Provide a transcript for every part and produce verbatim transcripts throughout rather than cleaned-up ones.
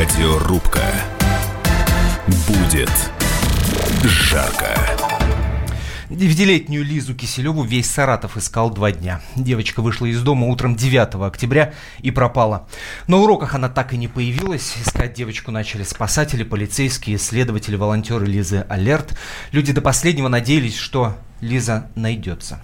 Радиорубка. Будет жарко. Девятилетнюю Лизу Киселеву весь Саратов искал два дня. Девочка вышла из дома утром девятого октября и пропала. На уроках она так и не появилась. Искать девочку начали спасатели, полицейские, следователи, волонтеры Лизы Алерт. Люди до последнего надеялись, что Лиза найдется.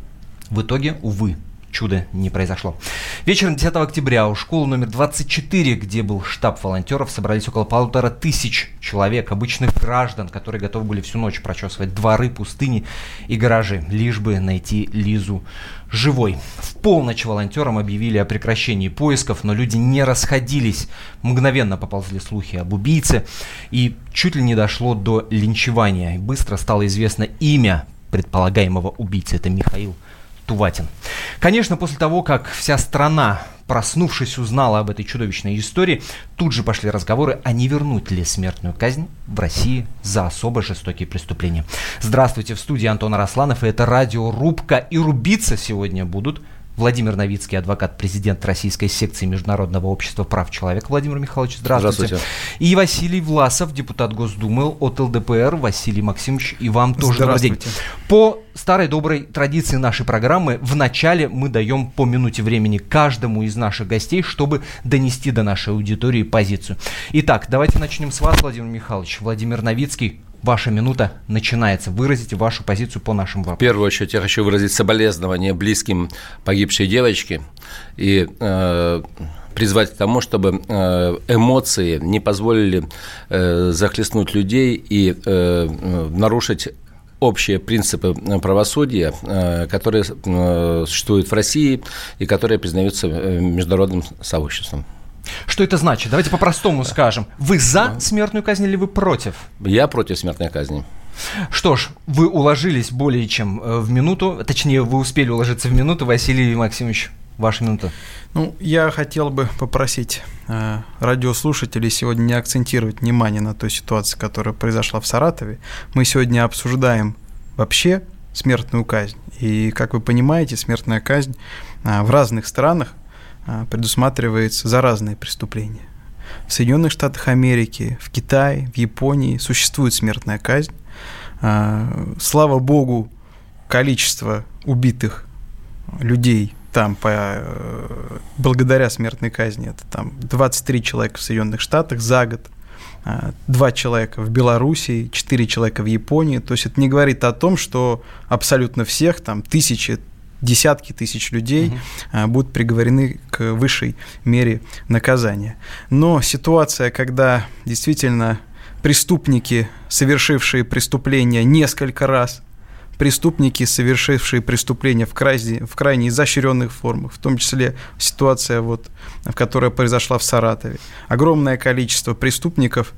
В итоге, увы, чудо не произошло. Вечером десятого октября у школы номер двадцать четыре, где был штаб волонтеров, собрались около полутора тысяч человек, обычных граждан, которые готовы были всю ночь прочесывать дворы, пустыни и гаражи, лишь бы найти Лизу живой. В полночь волонтерам объявили о прекращении поисков, но люди не расходились. Мгновенно поползли слухи об убийце, и чуть ли не дошло до линчевания. И быстро стало известно имя предполагаемого убийцы. Это Михаил Туватин. Конечно, после того, как вся страна, проснувшись, узнала об этой чудовищной истории, тут же пошли разговоры, а не вернуть ли смертную казнь в России за особо жестокие преступления. Здравствуйте, в студии Антон Арасланов, и это радиорубка. И рубиться сегодня будут Владимир Новицкий, адвокат, президент российской секции Международного общества прав человека. Владимир Михайлович, здравствуйте. Здравствуйте. И Василий Власов, депутат Госдумы от эл дэ пэ эр. Василий Максимович, и вам тоже добрый день. По старой доброй традиции нашей программы, в начале мы даем по минуте времени каждому из наших гостей, чтобы донести до нашей аудитории позицию. Итак, давайте начнем с вас, Владимир Михайлович. Владимир Новицкий, ваша минута начинается. Выразите вашу позицию по нашим вопросам. В первую очередь я хочу выразить соболезнования близким погибшей девочки и э, призвать к тому, чтобы э, эмоции не позволили э, захлестнуть людей и э, нарушить общие принципы правосудия, э, которые э, существуют в России и которые признаются международным сообществом. Что это значит? Давайте по-простому скажем. Вы за смертную казнь или вы против? Я против смертной казни. Что ж, вы уложились более чем в минуту, точнее, вы успели уложиться в минуту. Василий Максимович, ваша минута. Ну, я хотел бы попросить э, радиослушателей сегодня не акцентировать внимание на той ситуации, которая произошла в Саратове. Мы сегодня обсуждаем вообще смертную казнь. И, как вы понимаете, смертная казнь э, в разных странах предусматривается за разные преступления. В Соединенных Штатах Америки, в Китае, в Японии существует смертная казнь. Слава богу, количество убитых людей там по, благодаря смертной казни это там двадцать три человека в Соединенных Штатах за год, два человека в Белоруссии, четыре человека в Японии. То есть это не говорит о том, что абсолютно всех, там тысячи, десятки тысяч людей uh-huh. будут приговорены к высшей мере наказания. Но ситуация, когда действительно преступники, совершившие преступления несколько раз, преступники, совершившие преступления в крайне, в крайне изощренных формах, в том числе ситуация, вот, которая произошла в Саратове, огромное количество преступников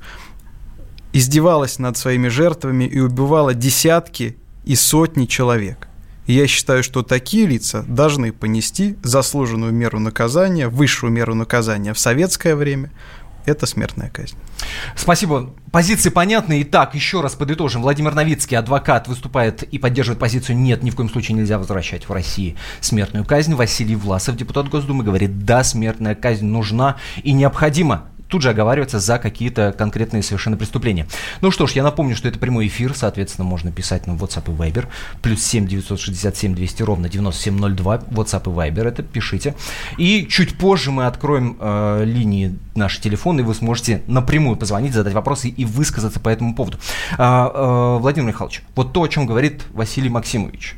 издевалось над своими жертвами и убивало десятки и сотни человек. И я считаю, что такие лица должны понести заслуженную меру наказания, высшую меру наказания в советское время. Это смертная казнь. Спасибо. Позиции понятны. Итак, еще раз подытожим. Владимир Новицкий, адвокат, выступает и поддерживает позицию «нет, ни в коем случае нельзя возвращать в России смертную казнь». Василий Власов, депутат Госдумы, говорит, да, смертная казнь нужна и необходима. Тут же оговариваться за какие-то конкретные совершенно преступления. Ну что ж, я напомню, что это прямой эфир, соответственно, можно писать на WhatsApp и Viber, плюс семь девятьсот шестьдесят семь двести ровно девяносто семь ноль два, WhatsApp и Viber, это пишите. И чуть позже мы откроем э, линии наши телефоны, и вы сможете напрямую позвонить, задать вопросы и высказаться по этому поводу. Э, э, Владимир Михайлович, вот то, о чем говорит Василий Максимович,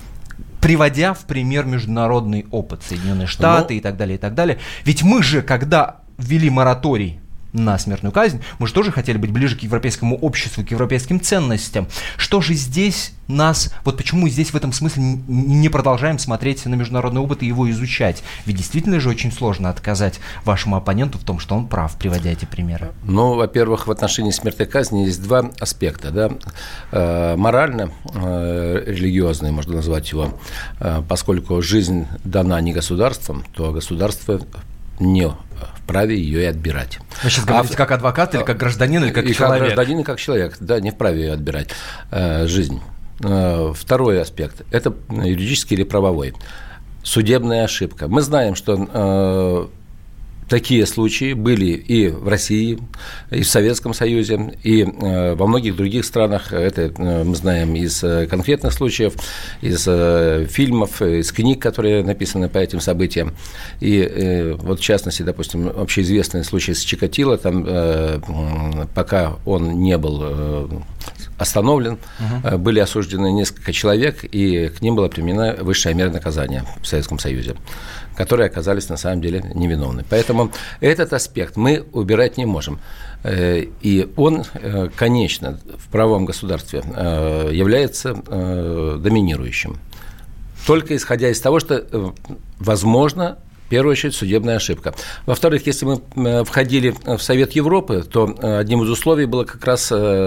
приводя в пример международный опыт, Соединенные Штаты, ну, и так далее, и так далее. Ведь мы же, когда ввели мораторий на смертную казнь, мы же тоже хотели быть ближе к европейскому обществу, к европейским ценностям. Что же здесь нас, вот почему мы здесь в этом смысле не продолжаем смотреть на международный опыт и его изучать? Ведь действительно же очень сложно отказать вашему оппоненту в том, что он прав, приводя эти примеры. Ну, во-первых, в отношении смертной казни есть два аспекта, да, э, морально, э, религиозный, можно назвать его, э, поскольку жизнь дана не государством, то государство не вправе ее и отбирать. Вы сейчас говорите а, как адвокат или как гражданин, или как и человек? Как гражданин и как человек, да, не вправе ее отбирать э, жизнь. Э, второй аспект – это юридический или правовой. Судебная ошибка. Мы знаем, что э, такие случаи были и в России, и в Советском Союзе, и э, во многих других странах. Это э, мы знаем из э, конкретных случаев, из э, фильмов, из книг, которые написаны по этим событиям. И э, вот в частности, допустим, общеизвестный случай с Чикатило, там э, пока он не был э, остановлен, угу. были осуждены несколько человек, и к ним была применена высшая мера наказания в Советском Союзе, которые оказались на самом деле невиновны. Поэтому этот аспект мы убирать не можем. И он, конечно, в правовом государстве является доминирующим. Только исходя из того, что возможно, в первую очередь, судебная ошибка. Во-вторых, если мы входили в Совет Европы, то одним из условий было как раз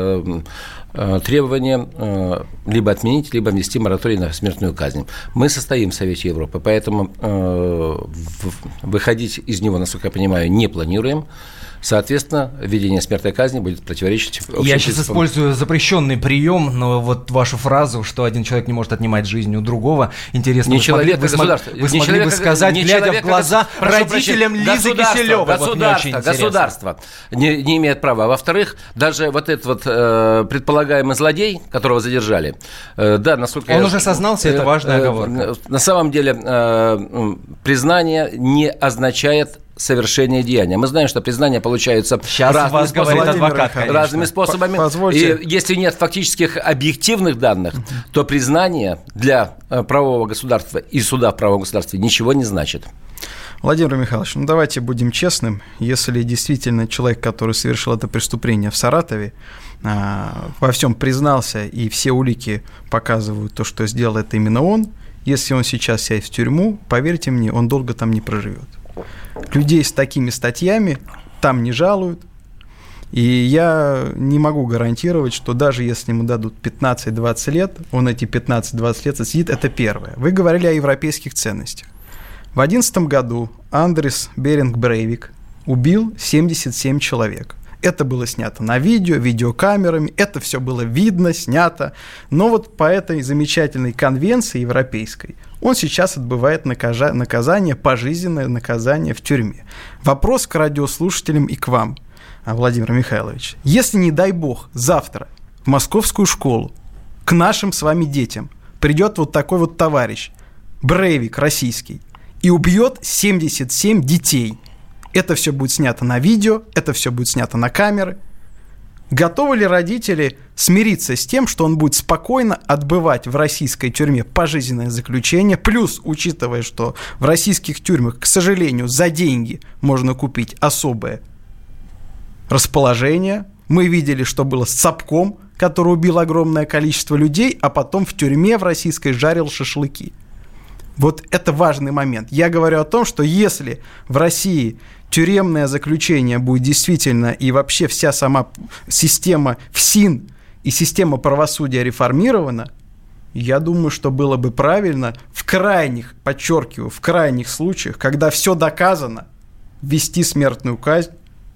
требование либо отменить, либо внести мораторий на смертную казнь. Мы состоим в Совете Европы, поэтому выходить из него, насколько я понимаю, не планируем. Соответственно, введение смертной казни будет противоречить общим Я сейчас принципам. использую запрещенный прием, но вот вашу фразу, что один человек не может отнимать жизнь у другого, интересно, не вы человек, смогли, а государство. Вы смогли человек, бы сказать, не глядя человек, в глаза а, родителям прощения, Лизы Киселевой. Государство, вот государство не, не имеет права. А во-вторых, даже вот этот вот э, предполагаемый злодей, которого задержали, э, да, насколько Он я, уже сознался, э, это важная э, оговорка. На самом деле э, признание не означает совершение деяния. Мы знаем, что признания получаются Сейчас разными, вас способами, говорит адвокат, конечно. разными способами. Позвольте. И если нет фактических объективных данных, uh-huh. то признание для правового государства и суда в правовом государстве ничего не значит. Владимир Михайлович, ну давайте будем честным. Если действительно человек, который совершил это преступление в Саратове, во всем признался, и все улики показывают то, что сделал это именно он, если он сейчас сядет в тюрьму, поверьте мне, он долго там не проживет. Людей с такими статьями там не жалуют, и я не могу гарантировать, что даже если ему дадут пятнадцать-двадцать лет, он эти пятнадцать-двадцать лет отсидит, это первое. Вы говорили о европейских ценностях. В две тысячи одиннадцатом году Андрес Беринг Брейвик убил семьдесят семь человек. Это было снято на видео, видеокамерами, это все было видно, снято. Но вот по этой замечательной конвенции европейской он сейчас отбывает наказание, пожизненное наказание в тюрьме. Вопрос к радиослушателям и к вам, Владимир Михайлович. Если, не дай бог, завтра в московскую школу к нашим с вами детям придет вот такой вот товарищ, Брейвик российский, и убьет семьдесят семь детей, это все будет снято на видео, это все будет снято на камеры. Готовы ли родители смириться с тем, что он будет спокойно отбывать в российской тюрьме пожизненное заключение, плюс, учитывая, что в российских тюрьмах, к сожалению, за деньги можно купить особое расположение. Мы видели, что было с Цапком, который убил огромное количество людей, а потом в тюрьме в российской жарил шашлыки. Вот это важный момент. Я говорю о том, что если в России тюремное заключение будет действительно и вообще вся сама система ФСИН и система правосудия реформирована, я думаю, что было бы правильно в крайних, подчеркиваю, в крайних случаях, когда все доказано, ввести смертную казнь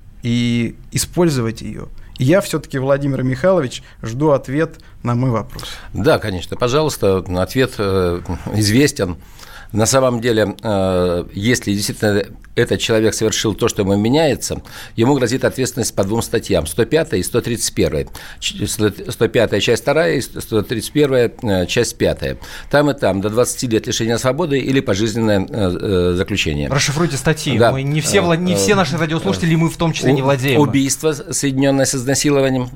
и использовать ее. И я все-таки, Владимир Михайлович, жду ответ на мой вопрос. Да, конечно, пожалуйста, ответ э, известен. На самом деле, э, если действительно этот человек совершил то, что ему меняется, ему грозит ответственность по двум статьям, сто пятая и сто тридцать первая. сто пятая часть вторая и сто тридцать первая часть пятая. Там и там до двадцати лет лишения свободы или пожизненное э, заключение. Расшифруйте статьи. Да. Мы не все, не все наши радиослушатели, мы в том числе не владеем. Убийство, соединенное с изнасилованием,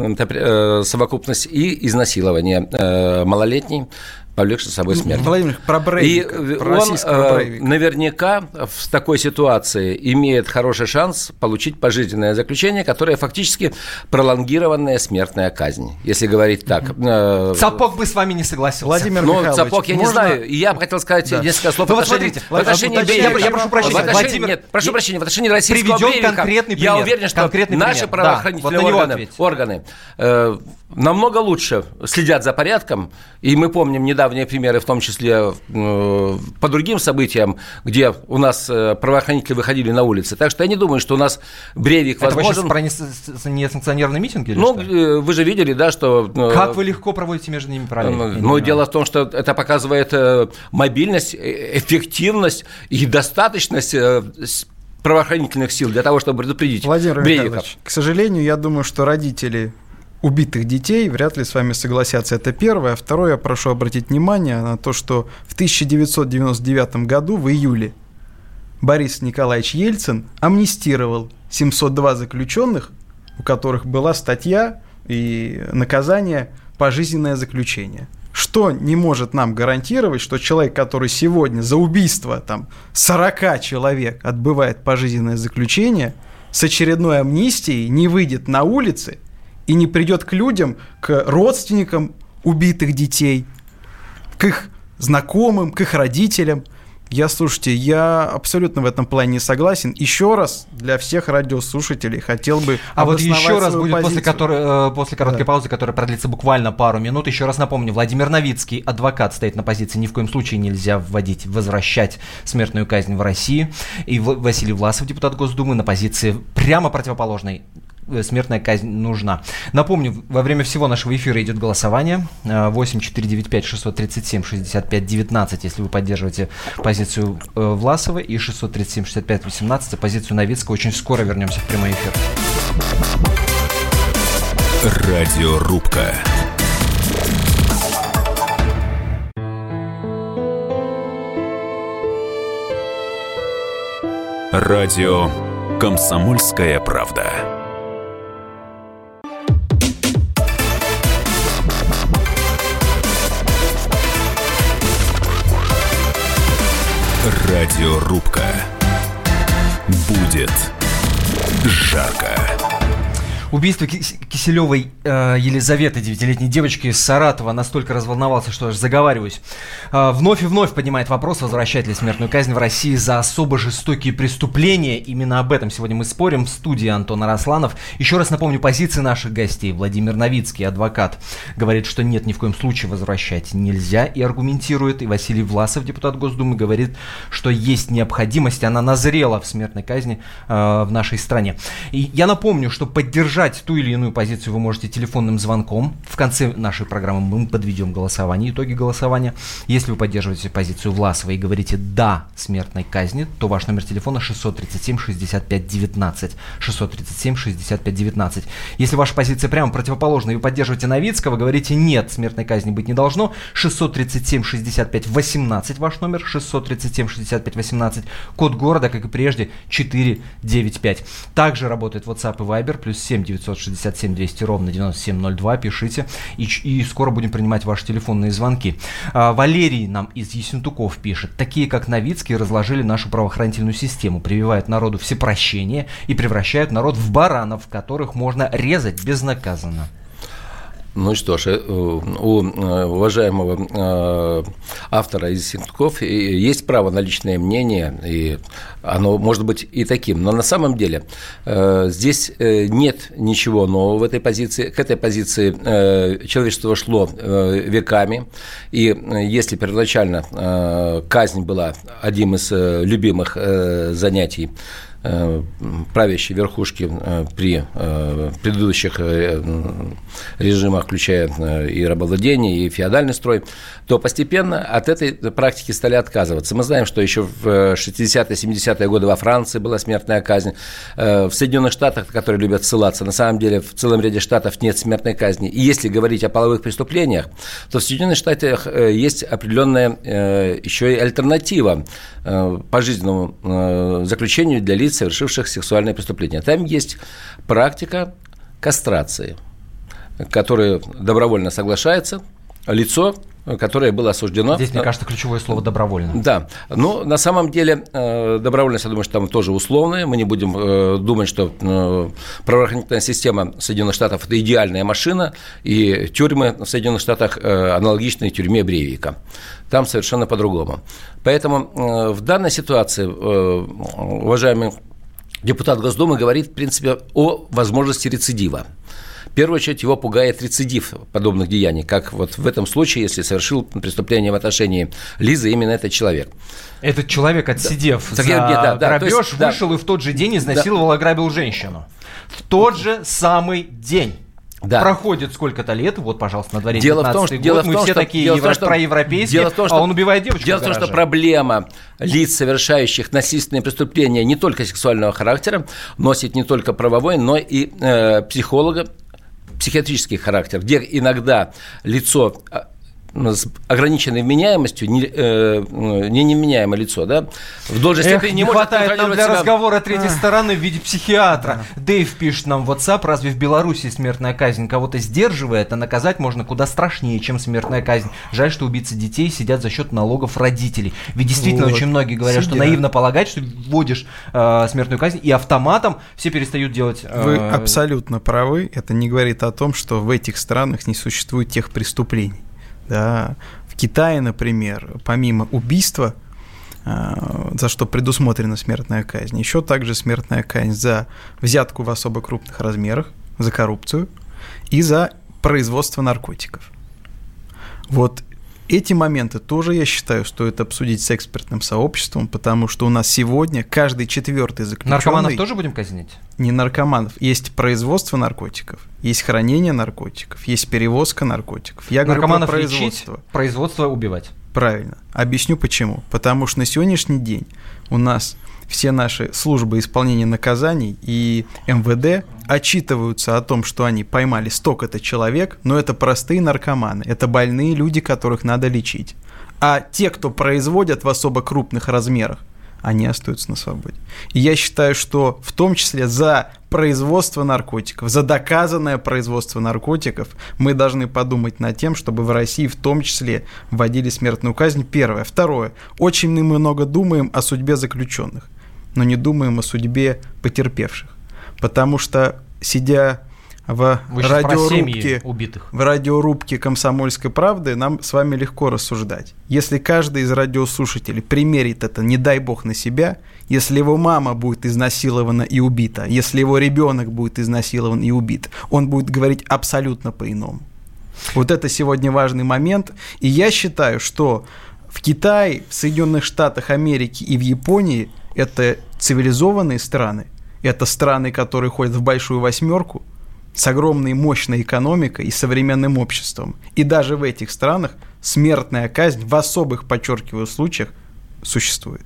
э, совокупность, и изнасилование э, малолетней, повлекший за собой смерть. Владимир, про Брейвика, и про он э, наверняка в такой ситуации имеет хороший шанс получить пожизненное заключение, которое фактически пролонгированная смертная казнь, если говорить так. Э, Цапок бы с вами не согласился. Владимир ну, Михайлович, Цапок я можно... не знаю. И я бы хотел сказать да. несколько слов ну, в отношении... В отношении я, я прошу прощения, в отношении, Владимир, нет, прошу прощения, в отношении российского Брейвика я уверен, что наши пример. правоохранительные да, вот органы, органы э, намного лучше следят за порядком, и мы помним недавние примеры, в том числе э, по другим событиям, где у нас э, правоохранители выходили на улицы. Так что я не думаю, что у нас Брейвик это возможен... Это вы сейчас про несанкционированный митинг или ну, что? Э, вы же видели, да, что... Э, как вы легко проводите между ними параллели? Э, но дело в том, что это показывает э, мобильность, эффективность и достаточность... Э, правоохранительных сил для того, чтобы предупредить Владимир Брейвика. Михайлович, к сожалению, я думаю, что родители убитых детей вряд ли с вами согласятся. Это первое. А второе, я прошу обратить внимание на то, что в тысяча девятьсот девяносто девятом году, в июле, Борис Николаевич Ельцин амнистировал семьсот два заключенных, у которых была статья и наказание пожизненное заключение. Что не может нам гарантировать, что человек, который сегодня за убийство там, сорок человек отбывает пожизненное заключение, с очередной амнистией не выйдет на улицы и не придет к людям, к родственникам убитых детей, к их знакомым, к их родителям. Я, слушайте, я абсолютно в этом плане не согласен. Еще раз для всех радиослушателей хотел бы А вот еще раз будет позицию. после, которой, после короткой да. паузы, которая продлится буквально пару минут. Еще раз напомню, Владимир Новицкий, адвокат, стоит на позиции: ни в коем случае нельзя вводить, возвращать смертную казнь в России. И Василий Власов, депутат Госдумы, на позиции прямо противоположной. Смертная казнь нужна. Напомню, во время всего нашего эфира идет голосование. восемь четыре девять пять шестьсот тридцать семь шестьдесят пять девятнадцать, если вы поддерживаете позицию Власова, и шестьсот тридцать семь шестьдесят пять восемнадцать, позицию Новицкого. Очень скоро вернемся в прямой эфир. Радиорубка. Радио «Комсомольская правда». Радиорубка. Будет жарко. Убийство Киселевой э, Елизаветы, девятилетней девочки из Саратова, настолько разволновался, что аж заговариваюсь. Э, вновь и вновь поднимает вопрос, возвращать ли смертную казнь в России за особо жестокие преступления. Именно об этом сегодня мы спорим. В студии Антон Арасланов. Еще раз напомню позиции наших гостей. Владимир Новицкий, адвокат, говорит, что нет, ни в коем случае возвращать нельзя, и аргументирует. И Василий Власов, депутат Госдумы, говорит, что есть необходимость, она назрела в смертной казни э, в нашей стране. И я напомню, что поддержать ту или иную позицию вы можете телефонным звонком. В конце нашей программы мы подведем голосование, итоги голосования. Если вы поддерживаете позицию Власова и говорите «да» смертной казни, то ваш номер телефона шестьсот тридцать семь шестьдесят пять девятнадцать. шестьсот тридцать семь шестьдесят пять девятнадцать. Если ваша позиция прямо противоположная, и вы поддерживаете Новицкого, говорите «нет, смертной казни быть не должно», шестьсот тридцать семь шестьдесят пять восемнадцать ваш номер, шестьсот тридцать семь шестьдесят пять восемнадцать, код города, как и прежде, четыреста девяносто пять. Также работает WhatsApp и Viber, плюс семь девятьсот шестьдесят семь двести ровно девяносто семь ноль два, пишите, и, и скоро будем принимать ваши телефонные звонки. А, Валерий нам из Ессентуков пишет: такие как Новицкий разложили нашу правоохранительную систему, прививают народу всепрощение и превращают народ в баранов, которых можно резать безнаказанно. Ну что ж, у уважаемого автора из Ессентуков есть право на личное мнение, и оно может быть и таким. Но на самом деле здесь нет ничего нового в этой позиции. К этой позиции человечество шло веками, и если первоначально казнь была одним из любимых занятий правящей верхушки при предыдущих режимах, включая и рабовладение, и феодальный строй, то постепенно от этой практики стали отказываться. Мы знаем, что еще в шестидесятые, семидесятые годы во Франции была смертная казнь. В Соединенных Штатах, которые любят ссылаться, на самом деле в целом ряде штатов нет смертной казни. И если говорить о половых преступлениях, то в Соединенных Штатах есть определенная еще и альтернатива пожизненному заключению для лиц, совершивших сексуальные преступления. Там есть практика кастрации, которая добровольно соглашается лицо, которое было осуждено. Здесь, мне кажется, ключевое слово «добровольно». Да, но на самом деле добровольность, я думаю, что там тоже условная. Мы не будем думать, что правоохранительная система Соединенных Штатов – это идеальная машина, и тюрьмы в Соединенных Штатах аналогичны тюрьме Брейвика. Там совершенно по-другому. Поэтому в данной ситуации, уважаемый депутат Госдумы говорит, в принципе, о возможности рецидива. В первую очередь его пугает рецидив подобных деяний, как вот в этом случае, если совершил преступление в отношении Лизы именно этот человек. Этот человек, отсидев да. за да, да, грабеж, есть, вышел да. и в тот же день изнасиловал, да. ограбил женщину. В тот же самый день. Да. Проходит сколько-то лет, вот, пожалуйста, на дворе девятнадцатый год, дело мы в том, все что, такие дело евро... в том, что, проевропейские, дело в том, что, а он убивает девочку. Дело в том, что проблема лиц, совершающих насильственные преступления не только сексуального характера, носит не только правовой, но и э, психолога, психиатрический характер, где иногда лицо с ограниченной вменяемостью, не, э, не неменяемое лицо, да, в должной Эх, степени не, не хватает нам для себя... разговора третьей стороны в виде психиатра. Да. Дэйв пишет нам в WhatsApp, разве в Беларуси смертная казнь кого-то сдерживает, а наказать можно куда страшнее, чем смертная казнь. Жаль, что убийцы детей сидят за счет налогов родителей. Ведь действительно вот. Очень многие говорят, Сидя. что наивно полагать, что вводишь э, смертную казнь, и автоматом все перестают делать... Э... Вы абсолютно правы. Это не говорит о том, что в этих странах не существует тех преступлений. Да. В Китае, например, помимо убийства, за что предусмотрена смертная казнь, еще также смертная казнь за взятку в особо крупных размерах, за коррупцию и за производство наркотиков. Вот эти моменты тоже, я считаю, стоит обсудить с экспертным сообществом, потому что у нас сегодня каждый четвертый заключенный... Наркоманов тоже будем казнить? Не наркоманов. Есть производство наркотиков, есть хранение наркотиков, есть перевозка наркотиков. Я наркоманов говорю про производство. Лечить, производство убивать. Правильно. Объясню почему. Потому что на сегодняшний день у нас все наши службы исполнения наказаний и эм вэ дэ отчитываются о том, что они поймали столько-то человек, но это простые наркоманы, это больные люди, которых надо лечить. А те, кто производят в особо крупных размерах, они остаются на свободе. И я считаю, что в том числе за производство наркотиков, за доказанное производство наркотиков мы должны подумать над тем, чтобы в России в том числе вводили смертную казнь. Первое. Второе. Очень мы много думаем о судьбе заключенных, но не думаем о судьбе потерпевших. Потому что, сидя в радиорубке, в радиорубке «Комсомольской правды», нам с вами легко рассуждать. Если каждый из радиослушателей примерит это, не дай бог, на себя, если его мама будет изнасилована и убита, если его ребенок будет изнасилован и убит, он будет говорить абсолютно по-иному. Вот это сегодня важный момент. И я считаю, что в Китае, в Соединенных Штатах Америки и в Японии это цивилизованные страны, это страны, которые ходят в большую восьмерку, с огромной мощной экономикой и современным обществом. И даже в этих странах смертная казнь в особых, подчеркиваю, случаях существует.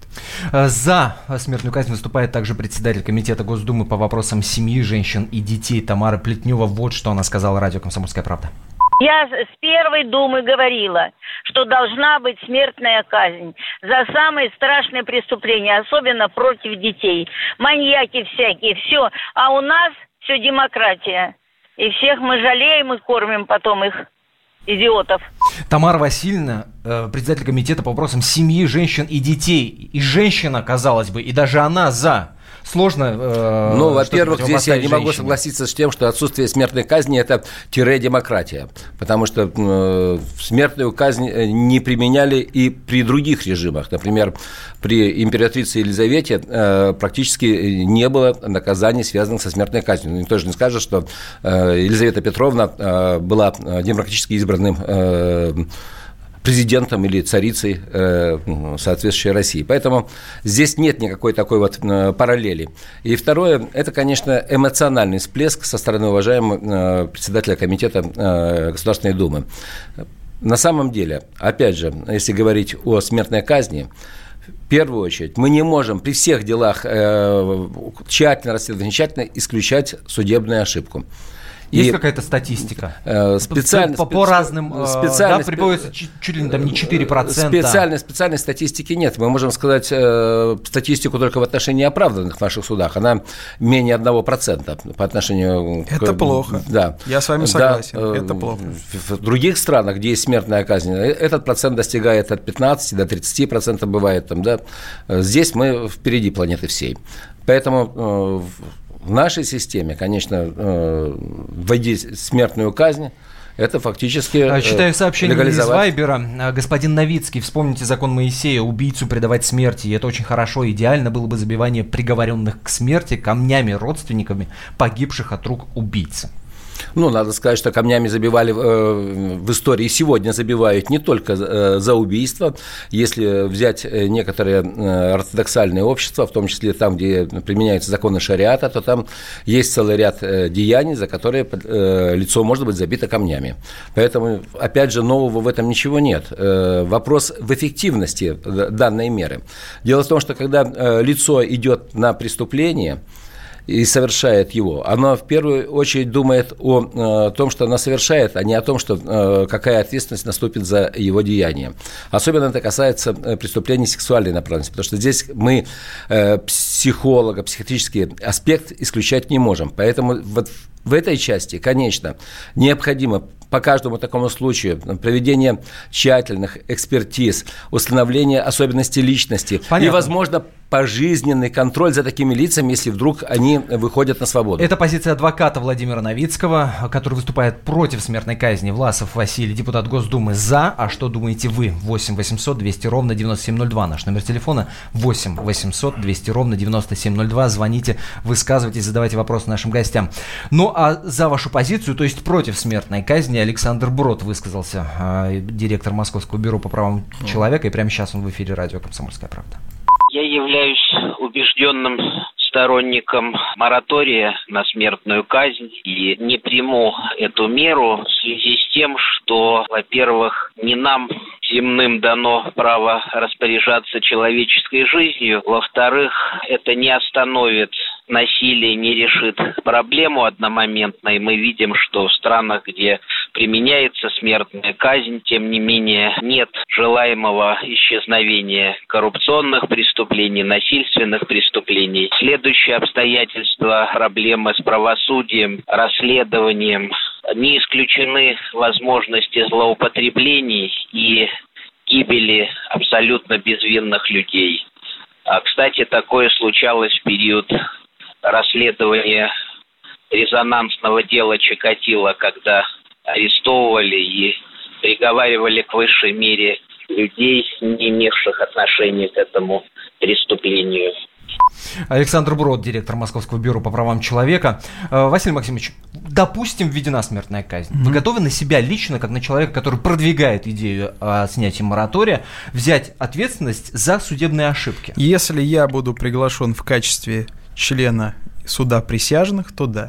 За смертную казнь выступает также председатель комитета Госдумы по вопросам семьи, женщин и детей Тамара Плетнева. Вот что она сказала радио «Комсомольская правда». Я с первой думы говорила, что должна быть смертная казнь за самые страшные преступления, особенно против детей. Маньяки всякие, все. А у нас все демократия. И всех мы жалеем и кормим потом их, идиотов. Тамара Васильевна, председатель комитета по вопросам семьи, женщин и детей. И женщина, казалось бы, и даже она за. Сложно. Э, ну, во-первых, здесь я не могу женщине. согласиться с тем, что отсутствие смертной казни – это тире-демократия. Потому что э, смертную казнь не применяли и при других режимах. Например, при императрице Елизавете э, практически не было наказаний, связанных со смертной казнью. Никто же не скажет, что э, Елизавета Петровна э, была демократически избранным э, президентом или царицей э, соответствующей России. Поэтому здесь нет никакой такой вот э, параллели. И второе, это, конечно, эмоциональный всплеск со стороны уважаемого э, председателя комитета э, Государственной Думы. На самом деле, опять же, если говорить о смертной казни, в первую очередь, мы не можем при всех делах э, тщательно расследовать, тщательно исключать судебную ошибку. Есть и какая-то статистика? Э, специально, по, по разным, специально, да, приводится чуть, чуть ли там не четыре процента. Специальной, специальной статистики нет. Мы можем сказать э, статистику только в отношении оправданных в наших судах. Она менее одного процента по отношению Это к... плохо. Да. Я с вами согласен. Да, Это плохо. В других странах, где есть смертная казнь, этот процент достигает от пятнадцати до тридцати процентов бывает. Там, да. Здесь мы впереди планеты всей. Поэтому... Э, в нашей системе, конечно, вводить смертную казнь, это фактически Читаю сообщение из Вайбера. Господин Новицкий, вспомните закон Моисея, убийцу предавать смерти. И это очень хорошо. Идеально было бы забивание приговоренных к смерти камнями родственниками погибших от рук убийцы. Ну, надо сказать, что камнями забивали э, в истории, сегодня забивают не только э, за убийство. Если взять некоторые э, ортодоксальные общества, в том числе там, где применяются законы шариата, то там есть целый ряд э, деяний, за которые э, лицо может быть забито камнями. Поэтому, опять же, нового в этом ничего нет. Э, вопрос в эффективности данной меры. Дело в том, что когда э, лицо идет на преступление и совершает его, она в первую очередь думает о, о том, что она совершает, а не о том, что, э, какая ответственность наступит за его деяние. Особенно это касается преступлений сексуальной направленности, потому что здесь мы э, психолога, психиатрический аспект исключать не можем. Поэтому вот в этой части, конечно, необходимо по каждому такому случаю проведение тщательных экспертиз, установление особенностей личности. Понятно. И, возможно, пожизненный контроль за такими лицами, если вдруг они выходят на свободу. Это позиция адвоката Владимира Новицкого, который выступает против смертной казни. Власов Василий, депутат Госдумы, за. А что думаете вы? восемь восемьсот двести ровно девяносто семь ноль два. Наш номер телефона восемь восемьсот двести ровно девяносто семь ноль два. Звоните, высказывайтесь, задавайте вопросы нашим гостям. Ну а за вашу позицию, то есть против смертной казни, Александр Брод высказался, директор Московского бюро по правам человека, и прямо сейчас он в эфире радио «Комсомольская правда». Я являюсь убежденным сторонником моратория на смертную казнь и не приму эту меру в связи с тем, что, во-первых, не нам земным дано право распоряжаться человеческой жизнью, во-вторых, это не остановит насилие, не решит проблему одномоментно, и мы видим, что в странах, где применяется смертная казнь, тем не менее нет желаемого исчезновения коррупционных преступлений, насильственных преступлений. Следующее обстоятельство – проблемы с правосудием, расследованием. Не исключены возможности злоупотреблений и гибели абсолютно безвинных людей. А, кстати, такое случалось в период расследования резонансного дела Чикатило, когда арестовывали и приговаривали к высшей мере людей, не имевших отношения к этому преступлению. Александр Брод, директор Московского бюро по правам человека. Василий Максимович, допустим, введена смертная казнь. Mm-hmm. Вы готовы на себя лично, как на человека, который продвигает идею о снятии моратория, взять ответственность за судебные ошибки? Если я буду приглашен в качестве члена суда присяжных, то да.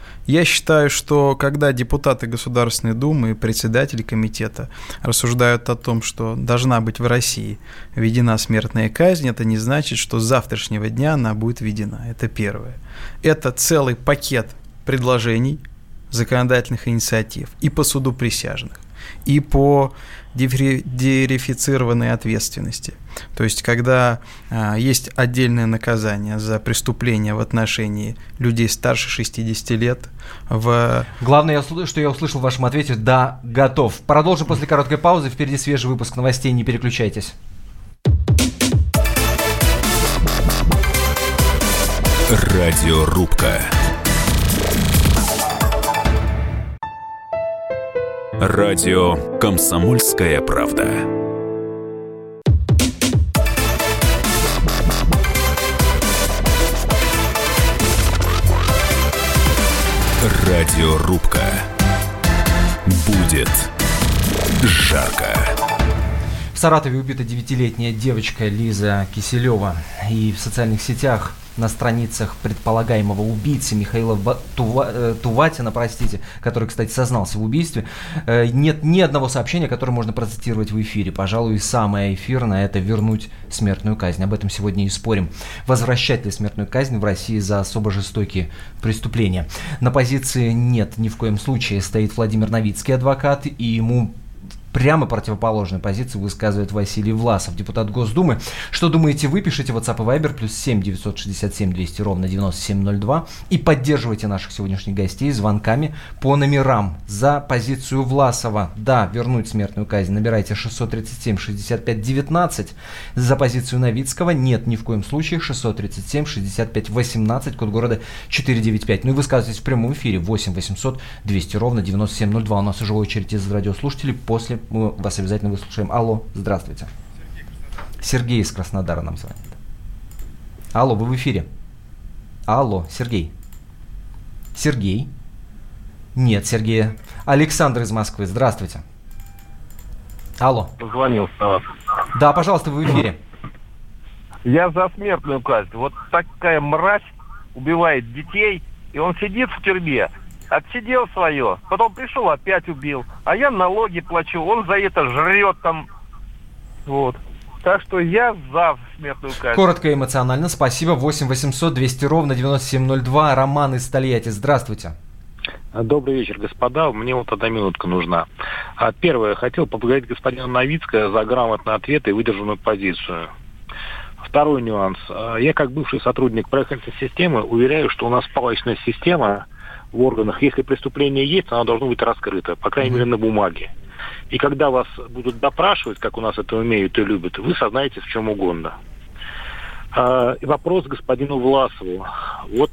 Я считаю, что когда депутаты Государственной Думы и председатели комитета рассуждают о том, что должна быть в России введена смертная казнь, это не значит, что с завтрашнего дня она будет введена. Это первое. Это целый пакет предложений, законодательных инициатив и по суду присяжных, и по дерифицированной ответственности. То есть, когда а, есть отдельное наказание за преступление в отношении людей старше шестидесяти лет. В... Главное, что я услышал в вашем ответе, да, готов. Продолжим после короткой паузы. Впереди свежий выпуск новостей, не переключайтесь. Радиорубка. Радио «Комсомольская правда». Радиорубка. Будет жарко. В Саратове убита девятилетняя девочка Лиза Киселева. И в социальных сетях на страницах предполагаемого убийцы Михаила Тува... Туватина, простите, который, кстати, сознался в убийстве, нет ни одного сообщения, которое можно процитировать в эфире. Пожалуй, самое эфирное – это вернуть смертную казнь. Об этом сегодня и спорим. Возвращать ли смертную казнь в России за особо жестокие преступления? На позиции «нет, ни в коем случае» стоит Владимир Новицкий, адвокат, и ему прямо противоположную позицию высказывает Василий Власов, депутат Госдумы. Что думаете вы? Пишите в WhatsApp и Viber плюс семь девятьсот шестьдесят семь двести ровно девяносто семь ноль два и поддерживайте наших сегодняшних гостей звонками по номерам. За позицию Власова, да, вернуть смертную казнь, набирайте шестьсот тридцать семь шестьдесят пять девятнадцать. За позицию Новицкого, нет, ни в коем случае, шестьсот тридцать семь шестьдесят пять восемнадцать, код города четыреста девяносто пять. Ну и высказывайтесь в прямом эфире восемь восемьсот двести ровно девяносто семь ноль два. У нас уже очередь из радиослушателей. После мы вас обязательно выслушаем. Алло, здравствуйте. Сергей из Краснодара нам звонит. Алло, вы в эфире. Алло, Сергей. Сергей. Нет, Сергея. Александр из Москвы, здравствуйте. Алло. Позвонил на вас. Да, пожалуйста, вы в эфире. Я за смертную казнь. Вот такая мразь убивает детей, и он сидит в тюрьме, отсидел свое, потом пришел, опять убил. А я налоги плачу, он за это жрет там. Вот. Так что я за смертную казнь. Коротко и эмоционально. Спасибо. восемь восемьсот двести ровно девяносто семь ноль два. Роман из Тольятти. Здравствуйте. Добрый вечер, господа. Мне вот одна минутка нужна. Первое. Хотел поблагодарить господина Новицкого за грамотный ответ и выдержанную позицию. Второй нюанс. Я, как бывший сотрудник правоохранительной системы, уверяю, что у нас палочная система в органах. Если преступление есть, оно должно быть раскрыто, по крайней мере, на бумаге. И когда вас будут допрашивать, как у нас это умеют и любят, вы сознаетесь в чем угодно. И вопрос к господину Власову. Вот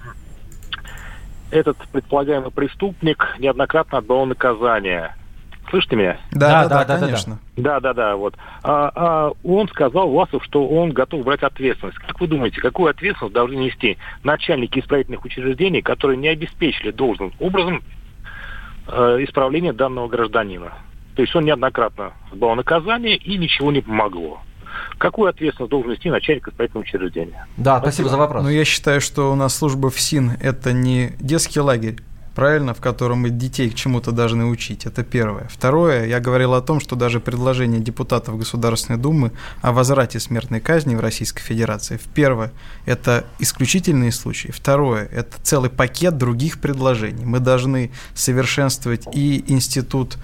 этот предполагаемый преступник неоднократно отбывал наказание. Слышите меня? Да, да, да, да, конечно. Да, да, да, вот. А, а он сказал, Власов, что он готов брать ответственность. Как вы думаете, какую ответственность должны нести начальники исправительных учреждений, которые не обеспечили должным образом э, исправление данного гражданина? То есть он неоднократно отбывал наказание и ничего не помогло. Какую ответственность должен нести начальник исправительного учреждения? Да, спасибо, спасибо за вопрос. Ну, я считаю, что у нас служба ФСИН – это не детский лагерь, правильно, в котором мы детей к чему-то должны учить. Это первое. Второе, я говорил о том, что даже предложение депутатов Государственной Думы о возврате смертной казни в Российской Федерации, первое, это исключительные случаи. Второе, это целый пакет других предложений. Мы должны совершенствовать и институт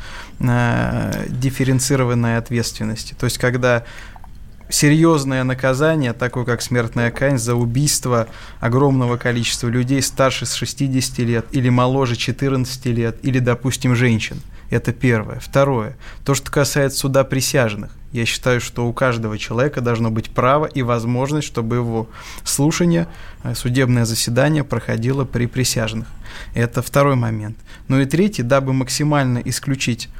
э, дифференцированной ответственности. То есть, когда серьезное наказание, такое как смертная казнь за убийство огромного количества людей старше шестидесяти лет или моложе четырнадцати лет, или, допустим, женщин. Это первое. Второе. То, что касается суда присяжных. Я считаю, что у каждого человека должно быть право и возможность, чтобы его слушание, судебное заседание проходило при присяжных. Это второй момент. Ну и третий, дабы максимально исключить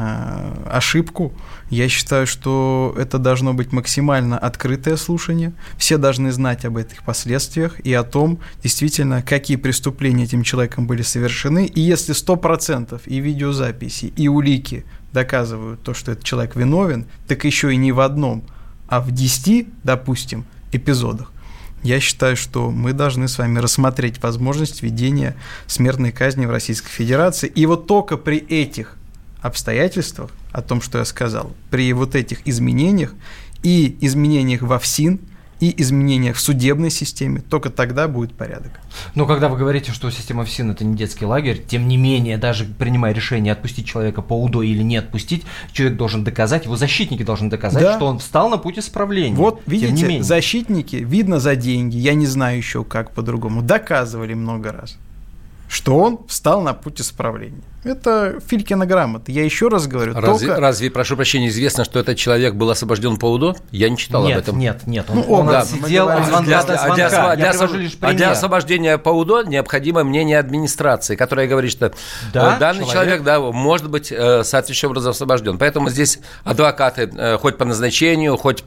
ошибку, я считаю, что это должно быть максимально открытое слушание. Все должны знать об этих последствиях и о том, действительно, какие преступления этим человеком были совершены. И если сто процентов и видеозаписи, и улики доказывают то, что этот человек виновен, так еще и не в одном, а в десяти, допустим, эпизодах, я считаю, что мы должны с вами рассмотреть возможность введения смертной казни в Российской Федерации. И вот только при этих обстоятельствах, о том, что я сказал, при вот этих изменениях и изменениях во ФСИН, и изменениях в судебной системе, только тогда будет порядок. Но когда вы говорите, что система ФСИН – это не детский лагерь, тем не менее, даже принимая решение отпустить человека по УДО или не отпустить, человек должен доказать, его защитники должны доказать, да, что он встал на путь исправления. Вот, видите, защитники, видно за деньги, я не знаю еще как по-другому, доказывали много раз, что он встал на путь исправления. Это Филькина грамота. Я еще раз говорю, разве, только... разве, прошу прощения, известно, что этот человек был освобожден по УДО? Я не читал нет, об этом. Нет, нет, он, ну, он, да, сидел от звонка для, до для, звонка. для, Я для, лишь а для освобождения по УДО необходимо мнение администрации, которая говорит, что да, данный человек, человек да, может быть соответствующим образом освобожден. Поэтому здесь адвокаты хоть по назначению, хоть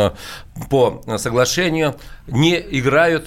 по соглашению не играют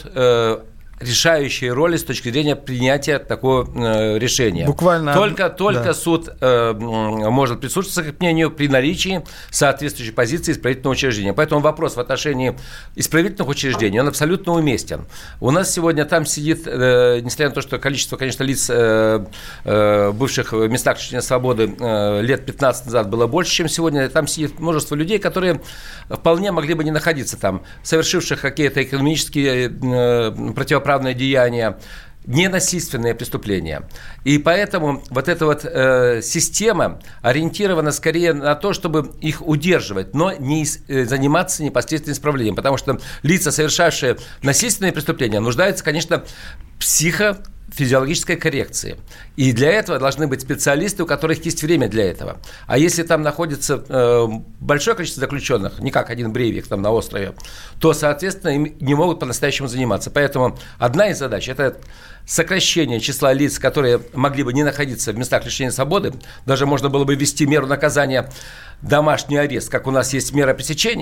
решающие роли с точки зрения принятия такого э, решения. Буквально только, только да. суд э, может прислушаться к мнению при наличии соответствующей позиции исправительного учреждения. Поэтому вопрос в отношении исправительных учреждений, он абсолютно уместен. У нас сегодня там сидит, э, несмотря на то, что количество, конечно, лиц, э, э, бывших в местах лишения свободы э, лет пятнадцать назад было больше, чем сегодня, там сидит множество людей, которые вполне могли бы не находиться там, совершивших какие-то экономические э, противоположные правное деяние, ненасильственные преступления. И поэтому вот эта вот э, система ориентирована скорее на то, чтобы их удерживать, но не э, заниматься непосредственным исправлением. Потому что лица, совершавшие насильственные преступления, нуждаются, конечно, в психо физиологической коррекции. И для этого должны быть специалисты, у которых есть время для этого. А если там находится э, большое количество заключенных, не как один Брейвик там на острове, то, соответственно, им не могут по-настоящему заниматься. Поэтому одна из задач – это сокращение числа лиц, которые могли бы не находиться в местах лишения свободы. Даже можно было бы ввести меру наказания домашний арест, как у нас есть мера пресечения,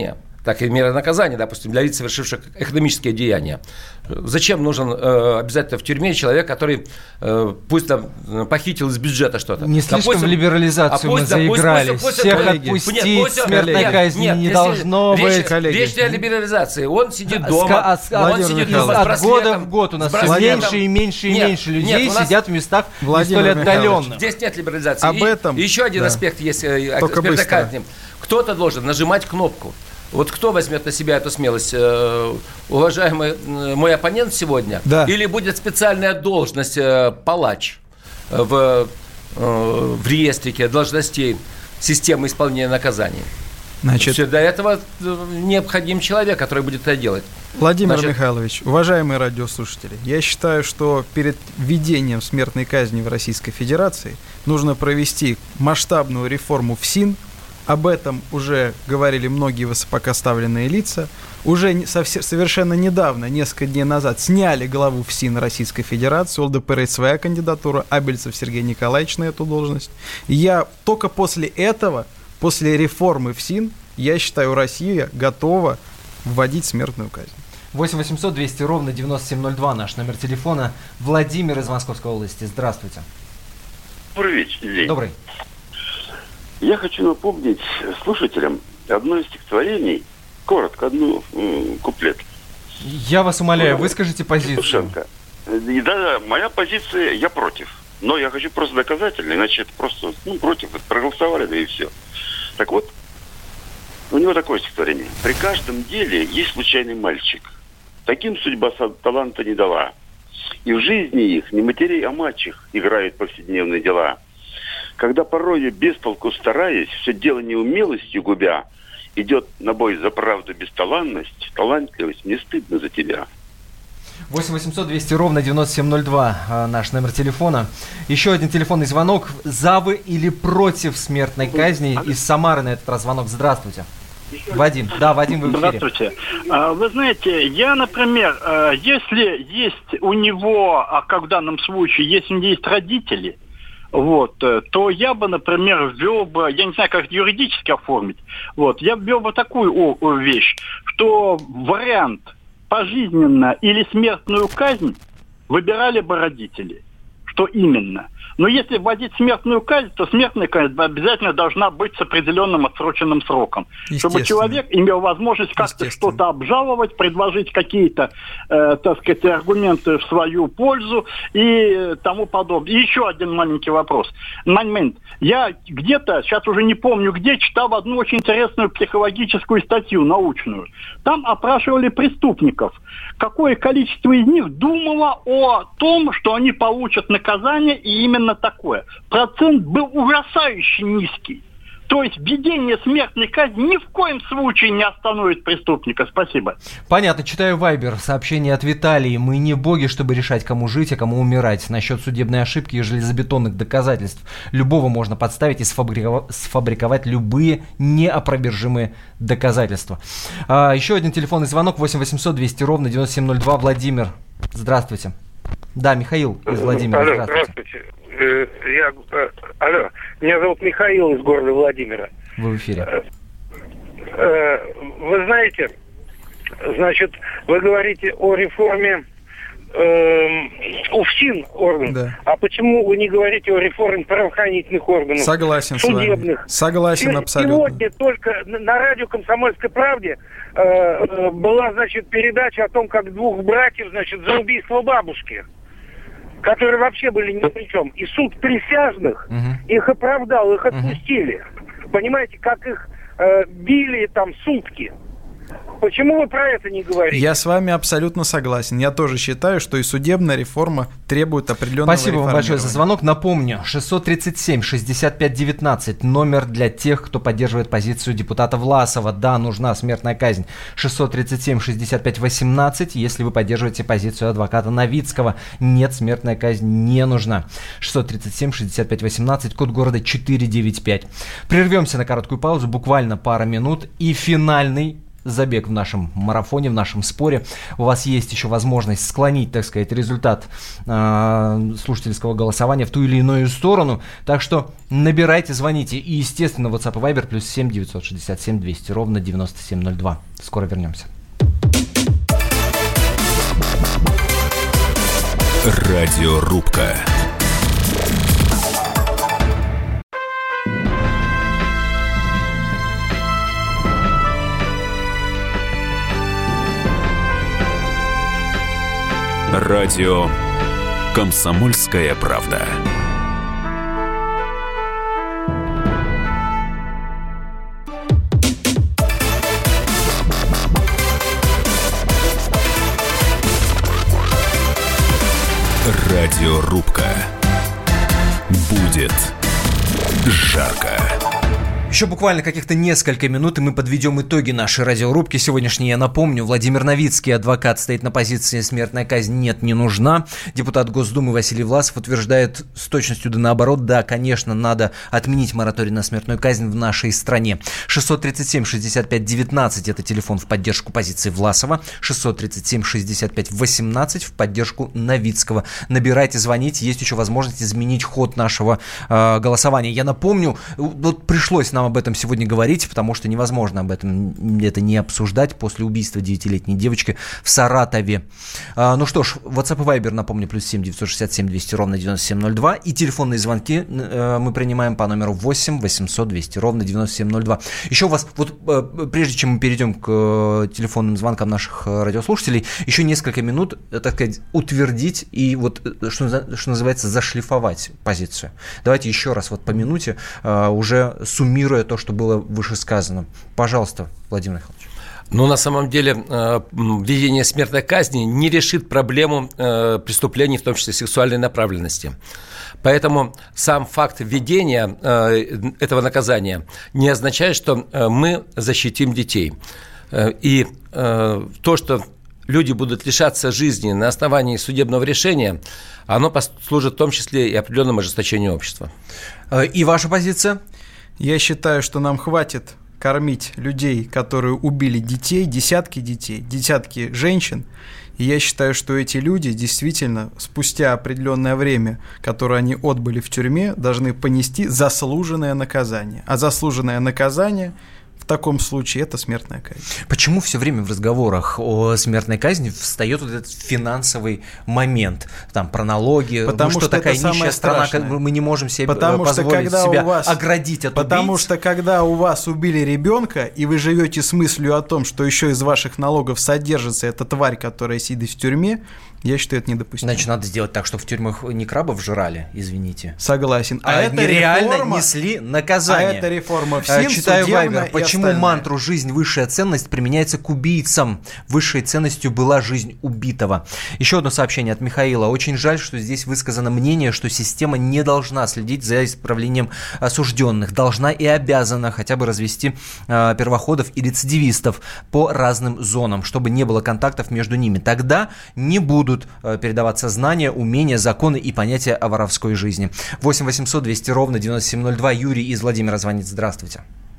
так и мера наказания, допустим, для лиц, совершивших экономические деяния. Зачем нужен э, обязательно в тюрьме человек, который э, пусть там похитил из бюджета что-то? Не слишком допустим, в либерализацию а пусть, мы заиграли. Пусть, пусть, Всех коллеги. Отпустить, нет, пусть, смертной нет, казни нет, не должно речь, быть. Коллеги. Речь о либерализации. Он сидит дома. А, а, он сидит дома с от года в год у нас все меньше и меньше и нет, меньше людей нет, сидят в местах не столь отдаленных. Здесь нет либерализации. Об этом. И еще один да. аспект есть. Смертной казни. Кто-то должен нажимать кнопку. Вот кто возьмет на себя эту смелость? Уважаемый мой оппонент сегодня? Да. Или будет специальная должность палач в, в реестре должностей системы исполнения наказаний? Значит, все, для этого необходим человек, который будет это делать. Владимир Значит, Михайлович, уважаемые радиослушатели, я считаю, что перед введением смертной казни в Российской Федерации нужно провести масштабную реформу ФСИН. Об этом уже говорили многие высокопоставленные лица. Уже совершенно недавно, несколько дней назад, сняли главу ФСИН Российской Федерации. У ЛДПР есть своя кандидатура. Абельцев Сергей Николаевич на эту должность. И я только после этого, после реформы ФСИН, я считаю, Россия готова вводить смертную казнь. восемь восемьсот двести ровно девяносто семь ноль два наш номер телефона. Владимир из Московской области. Здравствуйте. Добрый вечер. Добрый. Я хочу напомнить слушателям одно из стихотворений, коротко, одну м, куплет. Я вас умоляю, выскажите позицию. Петушенко. И да, моя позиция, я против. Но я хочу просто доказательно, иначе это просто, ну, против, проголосовали, да и все. Так вот, у него такое стихотворение. При каждом деле есть случайный мальчик. Таким судьба таланта не дала. И в жизни их не матерей, а мачех играют повседневные дела. Когда порою без толку стараясь, все дело неумелостью губя, идет на бой за правду бесталанность, талантливость, мне стыдно за тебя. восемь восемьсот двести ровно девяносто семь ноль два наш номер телефона. Еще один телефонный звонок. За вы или против смертной казни? Из Самары на этот раз звонок. Здравствуйте. Вадим. Да, Вадим, вы в эфире. Здравствуйте. Вы знаете, я, например, если есть у него, а как в данном случае, если у него есть родители, вот, то я бы, например, ввел бы, я не знаю, как это юридически оформить, вот, я ввел бы такую вещь, что вариант пожизненно или смертную казнь выбирали бы родители. Что именно? Но если вводить смертную казнь, то смертная казнь обязательно должна быть с определенным отсроченным сроком. Чтобы человек имел возможность как-то что-то обжаловать, предложить какие-то, э, так сказать, аргументы в свою пользу и тому подобное. И еще один маленький вопрос. Момент. Я где-то, сейчас уже не помню где, читал одну очень интересную психологическую статью научную. Там опрашивали преступников. Какое количество из них думало о том, что они получат наказание, и именно такое. Процент был ужасающе низкий. То есть введение смертной казни ни в коем случае не остановит преступника. Спасибо. Понятно. Читаю Вайбер. Сообщение от Виталии. Мы не боги, чтобы решать, кому жить, а кому умирать. Насчет судебной ошибки и железобетонных доказательств. Любого можно подставить и сфабриковать, сфабриковать любые неопровержимые доказательства. А, еще один телефонный звонок. восемь восемьсот двести ровно девяносто семь ноль два. Владимир. Здравствуйте. Да, Михаил из Владимира. Алло, здравствуйте. здравствуйте. Я, алло, меня зовут Михаил из города Владимира. Вы в эфире. Вы знаете, значит, вы говорите о реформе э, УФСИН органов. Да. А почему вы не говорите о реформе правоохранительных органов? Согласен судебных? с вами. Согласен Сегодня абсолютно. Сегодня только на радио «Комсомольской правде» э, была, значит, передача о том, как двух братьев, значит, за убийство бабушки, которые вообще были ни при чем. И суд присяжных угу. их оправдал, их отпустили. Угу. Понимаете, как их э, били там сутки. Почему вы про это не говорите? Я с вами абсолютно согласен. Я тоже считаю, что и судебная реформа требует определенного Спасибо вам большое за звонок. Напомню, шестьсот тридцать семь шестьдесят пять девятнадцать номер для тех, кто поддерживает позицию депутата Власова. Да, нужна смертная казнь. шестьсот тридцать семь шестьдесят пять восемнадцать, если вы поддерживаете позицию адвоката Новицкого. Нет, смертная казнь не нужна. шестьсот тридцать семь шестьдесят пять восемнадцать, код города четыреста девяносто пять. Прервемся на короткую паузу, буквально пара минут. И финальный забег в нашем марафоне, в нашем споре. У вас есть еще возможность склонить, так сказать, результат э, слушательского голосования в ту или иную сторону. Так что набирайте, звоните. И, естественно, WhatsApp и Viber плюс семь девятьсот шестьдесят семь двести ровно девяносто семь ноль два. Скоро вернемся. Радиорубка. Радио «Комсомольская правда». Радиорубка. Будет жарко. Еще буквально каких-то несколько минут, и мы подведем итоги нашей радиорубки сегодняшней. Я напомню, Владимир Новицкий, адвокат, стоит на позиции «смертная казнь нет, не нужна». Депутат Госдумы Василий Власов утверждает с точностью да наоборот: да, конечно, надо отменить мораторий на смертную казнь в нашей стране. шестьсот тридцать семь шестьдесят пять девятнадцать – это телефон в поддержку позиции Власова. шестьсот тридцать семь шестьдесят пять восемнадцать в поддержку Новицкого. Набирайте, звоните, есть еще возможность изменить ход нашего э, голосования. Я напомню, вот пришлось нам об этом сегодня говорить, потому что невозможно об этом это не обсуждать после убийства девятилетней девочки в Саратове. А, ну что ж, WhatsApp и Viber, напомню, плюс семь девятьсот шестьдесят семь двести ровно девяносто семь ноль два. И телефонные звонки э, мы принимаем по номеру восемь восемьсот двести ровно девяносто семь ноль два. Еще у вас, вот э, прежде чем мы перейдем к э, телефонным звонкам наших э, радиослушателей, еще несколько минут, э, так сказать, утвердить и вот, э, что, что называется, зашлифовать позицию. Давайте еще раз вот по минуте, э, уже суммируя то, что было вышесказано. Пожалуйста, Владимир Михайлович. Ну, на самом деле, введение смертной казни не решит проблему преступлений, в том числе сексуальной направленности. Поэтому сам факт введения этого наказания не означает, что мы защитим детей. И то, что люди будут лишаться жизни на основании судебного решения, оно послужит в том числе и определенному ожесточению общества. И ваша позиция? Я считаю, что нам хватит кормить людей, которые убили детей, десятки детей, десятки женщин. И я считаю, что эти люди действительно спустя определенное время, которое они отбыли в тюрьме, должны понести заслуженное наказание. А заслуженное наказание в таком случае это смертная казнь. Почему все время в разговорах о смертной казни встает вот этот финансовый момент? Там про налоги, потому что, что такая нищая страна, мы не можем себе потому позволить что, себя вас, оградить от Потому убийц. что когда у вас убили ребенка, и вы живете с мыслью о том, что еще из ваших налогов содержится эта тварь, которая сидит в тюрьме, я считаю, это недопустимо. Значит, надо сделать так, чтобы в тюрьмах не крабов жрали, извините. Согласен. А, а это реально реформа, несли наказание. А это реформа в СИН, Читаю Вайбер. Почему остальное. мантру «жизнь – высшая ценность» применяется к убийцам? Высшей ценностью была жизнь убитого. Еще одно сообщение от Михаила. Очень жаль, что здесь высказано мнение, что система не должна следить за исправлением осужденных. Должна и обязана хотя бы развести э, первоходов и рецидивистов по разным зонам, чтобы не было контактов между ними. Тогда не будут передаваться знания, умения, законы и понятия о воровской жизни. восемь восемьсот двести ровно девяносто семь ноль два. Юрий из Владимира звонит. Здравствуйте.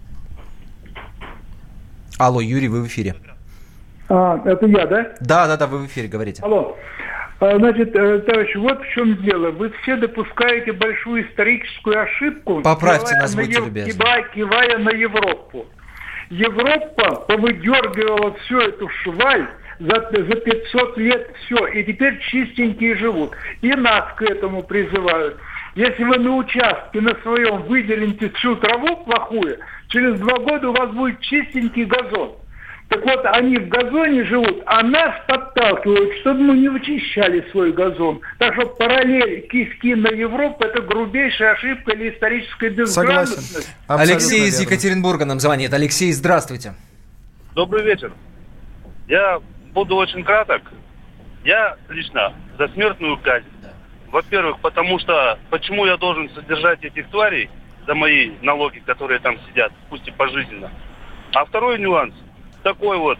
Алло, Юрий, вы в эфире. А, это я, да? Да, да, да, вы в эфире, говорите. Алло. А, значит, товарищи, вот в чем дело. Вы все допускаете большую историческую ошибку. Поправьте нас, будьте ев... любезны. Кивая, кивая на Европу. Европа повыдергивала всю эту шваль за, за пятьсот лет все, и теперь чистенькие живут. И нас к этому призывают. Если вы на участке на своем выделите всю траву плохую, через два года у вас будет чистенький газон. Так вот, они в газоне живут, а нас подталкивают, чтобы мы не вычищали свой газон. Так что параллель киски на Европу – это грубейшая ошибка или историческая безграмотность. Согласен. Алексей из Екатеринбурга нам звонит. Алексей, здравствуйте. Добрый вечер. Я буду очень краток. Я лично за смертную казнь. Во-первых, потому что, почему я должен содержать этих тварей за мои налоги, которые там сидят, пусть и пожизненно. А второй нюанс такой вот.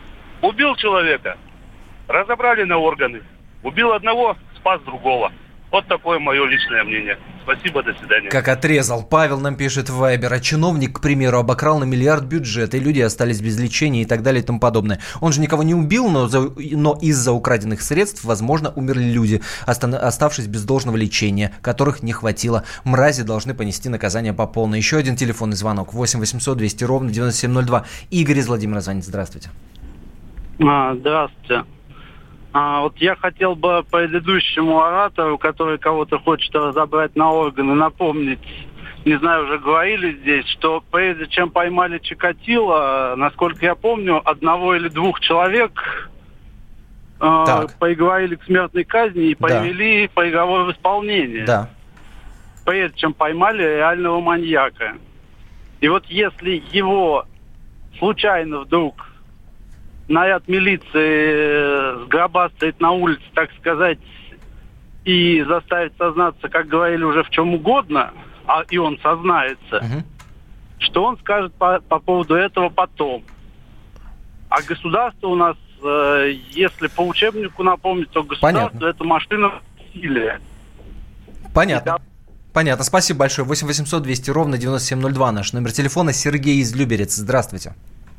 Убил человека, разобрали на органы. Убил одного, спас другого. Вот такое мое личное мнение. Спасибо, до свидания. Как отрезал. Павел нам пишет в Вайбер. А чиновник, к примеру, обокрал на миллиард бюджет, и люди остались без лечения и так далее и тому подобное. Он же никого не убил, но, за, но из-за украденных средств, возможно, умерли люди, оста- оставшись без должного лечения, которых не хватило. Мрази должны понести наказание по полной. Еще один телефонный звонок. восемь восемьсот двести ровно девяносто семь ноль два. Игорь из Владимира звонит. Здравствуйте. А, здравствуйте. А, вот я хотел бы предыдущему оратору, который кого-то хочет разобрать на органы, напомнить, не знаю, уже говорили здесь, что прежде чем поймали Чикатило, насколько я помню, одного или двух человек э, приговорили к смертной казни и привели да. приговор в исполнение. Да. Прежде чем поймали реального маньяка. И вот если его случайно вдруг наряд милиции сгробастает на улице, так сказать, и заставит сознаться, как говорили, уже в чем угодно, а и он сознается, угу. что он скажет по, по поводу этого потом. А государство у нас, э, если по учебнику напомнить, то государство Понятно. Это машина насилия. Понятно. Понятно. Спасибо большое. восемь восемьсот двести ровно девяносто семь ноль два наш номер телефона. Сергей из Люберец. Здравствуйте.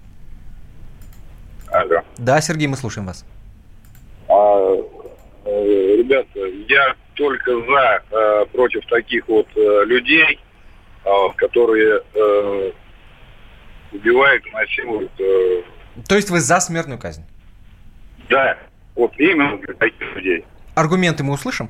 Алло. Да, Сергей, мы слушаем вас. А, э, ребята, я только за, э, против таких вот э, людей, э, которые э, убивают, насилуют. Э... То есть вы за смертную казнь? Да, вот именно для таких людей. Аргументы мы услышим?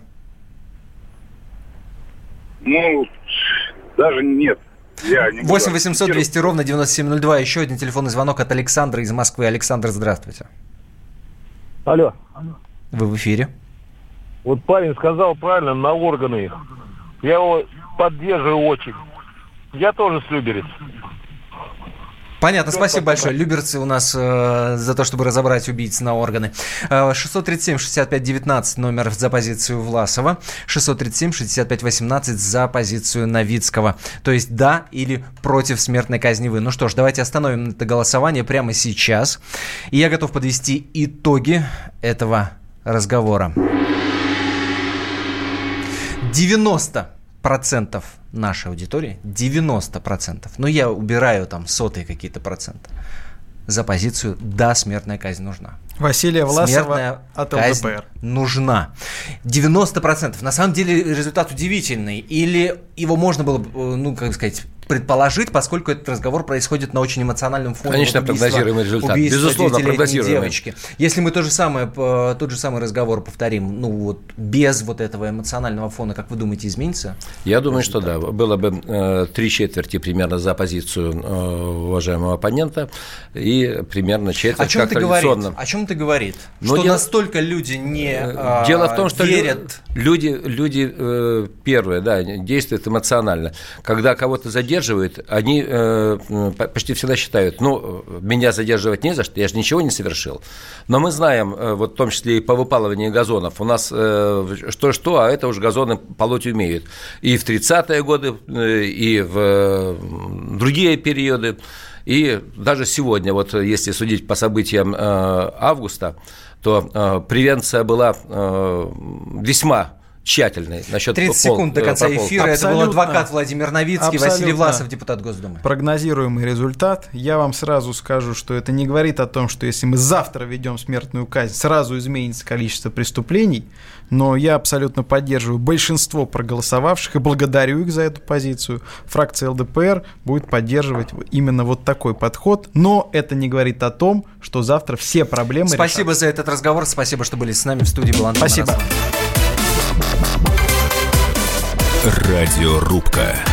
Ну, даже нет. восемь восемьсот двести ровно девяносто семь ноль два. Еще один телефонный звонок от Александра из Москвы. Александр, здравствуйте. Алло. Вы в эфире. Вот парень сказал правильно, на органы их. Я его поддерживаю очень. Я тоже с Люберец. Понятно, спасибо большое. Люберцы у нас э, за то, чтобы разобрать убийц на органы. Э, шестьсот тридцать семь шестьдесят пять девятнадцать номер за позицию Власова. шестьсот тридцать семь шестьдесят пять восемнадцать за позицию Новицкого. То есть да или против смертной казни вы. Ну что ж, давайте остановим это голосование прямо сейчас. И я готов подвести итоги этого разговора. девяносто процентов нашей аудитории, девяносто процентов, но я убираю там сотые какие-то проценты, за позицию «да, смертная казнь нужна». Василия Власова смертная от казнь ЛДПР. Нужна. девяносто процентов. На самом деле результат удивительный. Или его можно было, ну, как сказать, предположить, поскольку этот разговор происходит на очень эмоциональном фоне. Конечно, вот прогнозируемый результат. Безусловно, прогнозируемый. Девочки. Если мы то же самое, тот же самый разговор повторим, ну вот без вот этого эмоционального фона, как вы думаете, изменится? Я думаю, результат? Что да. Было бы э, три четверти примерно за позицию э, уважаемого оппонента и примерно четверть, о чем как ты традиционно. Говорит? О чем ты говорит? Но что дело... настолько люди не э, дело в том, что верят. Люди, люди э, первые, да, действуют эмоционально. Когда кого-то задерживают, они э, почти всегда считают, ну, меня задерживать не за что, я же ничего не совершил. Но мы знаем, э, вот в том числе и по выпалыванию газонов, у нас э, что-что, а это уж газоны полоть умеют. И в тридцатые годы, э, и в э, другие периоды, и даже сегодня, вот если судить по событиям э, августа, то э, превенция была э, весьма тщательный насчет тридцать секунд до конца эфира. Это был адвокат Владимир Новицкий, абсолютно. Василий Власов, депутат Госдумы. Прогнозируемый результат. Я вам сразу скажу, что это не говорит о том, что если мы завтра введем смертную казнь, сразу изменится количество преступлений, но я абсолютно поддерживаю большинство проголосовавших и благодарю их за эту позицию. Фракция ЛДПР будет поддерживать именно вот такой подход, но это не говорит о том, что завтра все проблемы решатся. Спасибо за этот разговор, спасибо, что были с нами в студии. Был Антон Спасибо. Морозов. Радиорубка.